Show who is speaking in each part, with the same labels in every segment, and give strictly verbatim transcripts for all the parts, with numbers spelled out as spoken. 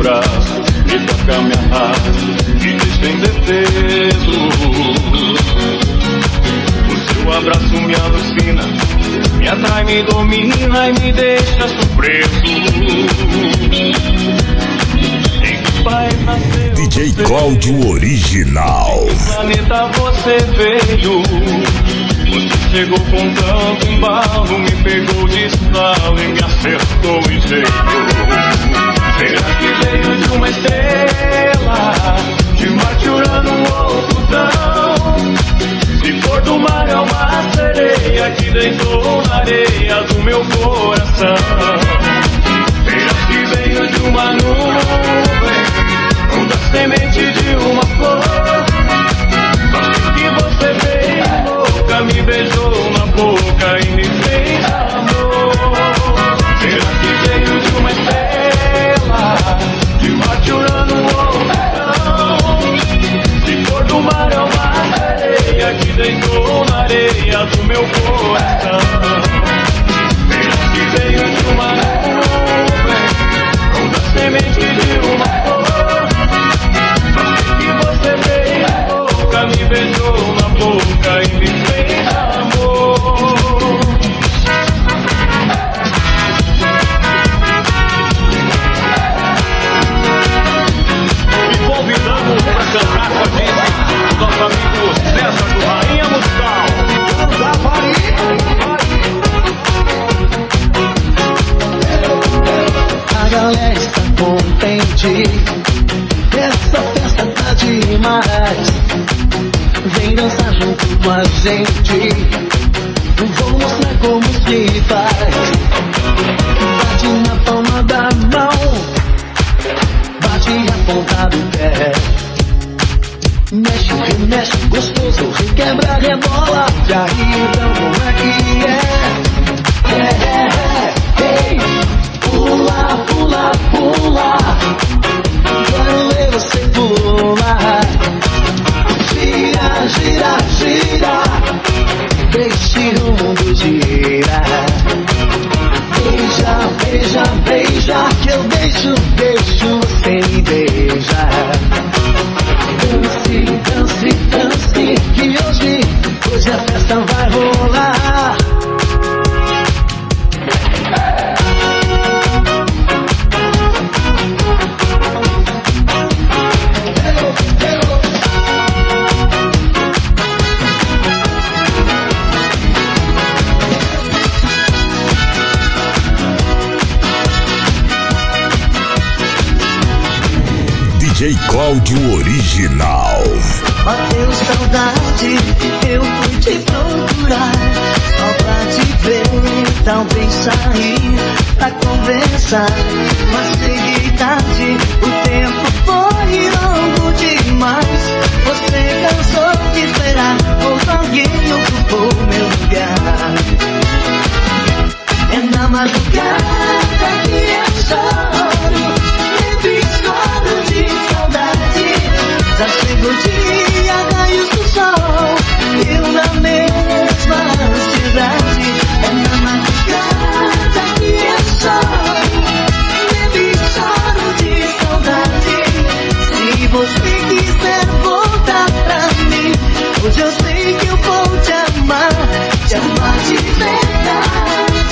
Speaker 1: braço, me toca, me arrasta, me deixa indefeso. O seu abraço me alucina, me atrai, me domina e me deixa surpreso. Em que país nasceu
Speaker 2: D J Cláudio Original.
Speaker 1: em que planeta você veio? Você chegou com tanto embalo, me pegou de estalo e me acertou em jeito. Será que veio de uma estrela, de Marte, Urano ou Plutão? Se for do mar é uma sereia que deitou na areia do meu coração. Será que veio de uma nuvem, ou da semente de uma flor? Só sei que você veio louca, me beijou na boca e me fez amor. Será que veio de uma estrela, de Marte, Urano ou Plutão? Se for do mar é uma sereia que deitou na areia do meu coração. Será que veio de uma nuvem, ou da semente de uma flor? Só sei que você veio louca, me beijou na boca e me fez amor. E convidamos pra cantar com a gente o nosso amigo César do Rainha Musical. Da
Speaker 3: A galera está contente, essa festa tá demais. Vem dançar junto com a gente, vou mostrar como se faz. Bate na palma da mão, bate a ponta do pé. Mexe, remexe, gostoso, requebra, rebola. E aí então como é que é? É, é, é, ei, pula, pula, pula. Quero ver você pular. Gira, gira, gira. Deixe o mundo girar. Beija, beija, beija. Que eu deixo, deixo você me beijar. Dance, dance, dance. Que hoje, hoje a festa vai rolar.
Speaker 2: D J Cláudio Original.
Speaker 3: Bateu saudade, eu fui te procurar, só pra te ver, talvez sair pra conversar. Mas cheguei tarde, o tempo foi longo demais. Você cansou de esperar, ou alguém ocupou meu lugar. É na madrugada que eu choro, sempre choro de saudade. Já chegou o dia, raios do sol, eu na mesma ansiedade. É na madrugada que eu choro, sempre choro de saudade. Se você quiser voltar pra mim, hoje eu sei que eu vou te amar, te amar de verdade.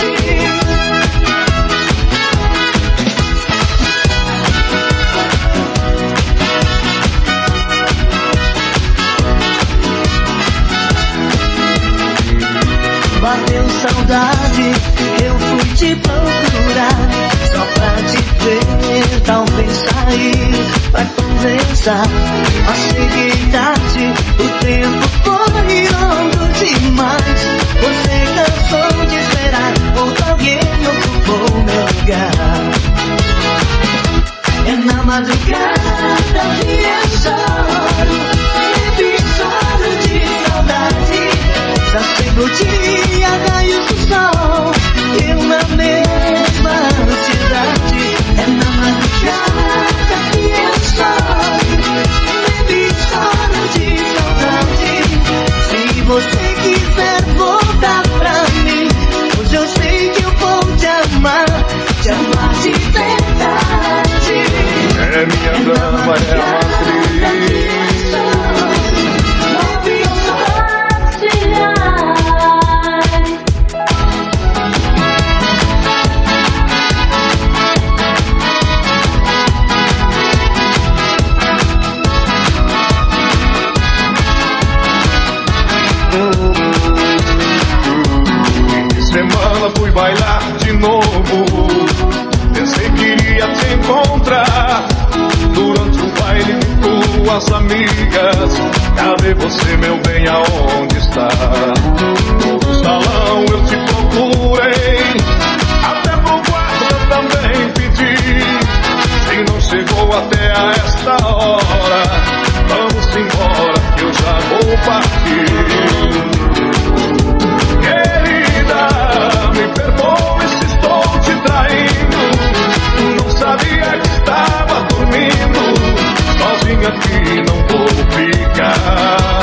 Speaker 3: Bateu saudade, eu fui te procurar, só pra te ver, talvez sair pra conversar. Mas cheguei tarde, o tempo foi longo demais. Você cansou de esperar, ou alguém ocupou meu lugar. É na madrugada que eu choro, sempre choro de saudade. Já chegou o dia, raios do sol, eu na mesma ansiedade. É na madrugada que eu choro, sempre choro de saudade. Se você quiser voltar pra mim, hoje eu sei que eu vou te amar, te amar de verdade.
Speaker 2: É
Speaker 1: nesta hora. Vamos embora que eu já vou partir. Querida, me perdoe se estou te traindo. Não sabia que estava dormindo. Sozinha aqui não vou ficar.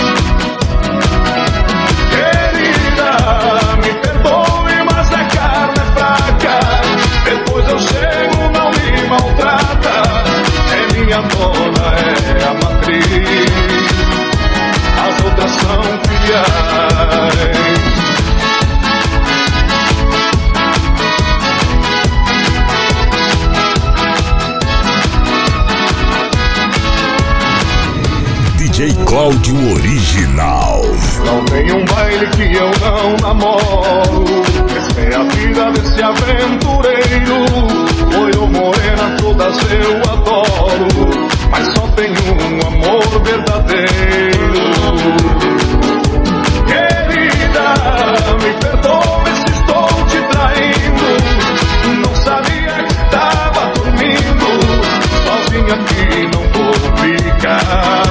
Speaker 1: Querida, me perdoe, mas a carne é fraca. Depois eu chego, não me maltrata. É minha dona, é a matriz. As outras são filiais.
Speaker 2: D J Cláudio Original.
Speaker 1: Não tem um baile que eu não namoro. Essa é a vida desse aventureiro. Olho morena, todas eu adoro, mas só tem um amor verdadeiro. Querida, me perdoe se estou te traindo. Não sabia que estava dormindo. Sozinha aqui não vou ficar.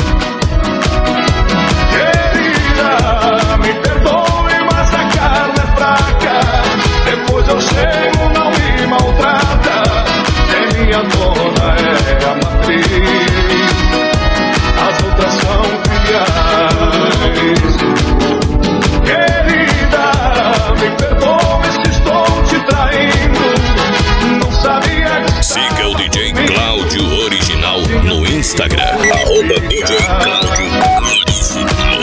Speaker 1: Me perdoe, mas a carne é fraca. Depois eu chego, não me maltrata. É minha dona, é a matriz. As outras são filiais. Querida, me perdoe se estou te traindo. Não sabia que
Speaker 2: siga o D J Cláudio Original no Instagram. Arroba D J Cláudio Original.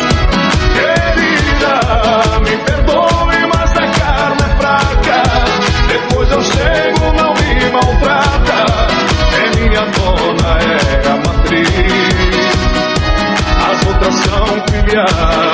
Speaker 1: Me perdoe, mas a carne é fraca. Depois eu chego, não me maltrata. É minha dona, é a matriz. As outras são filiais.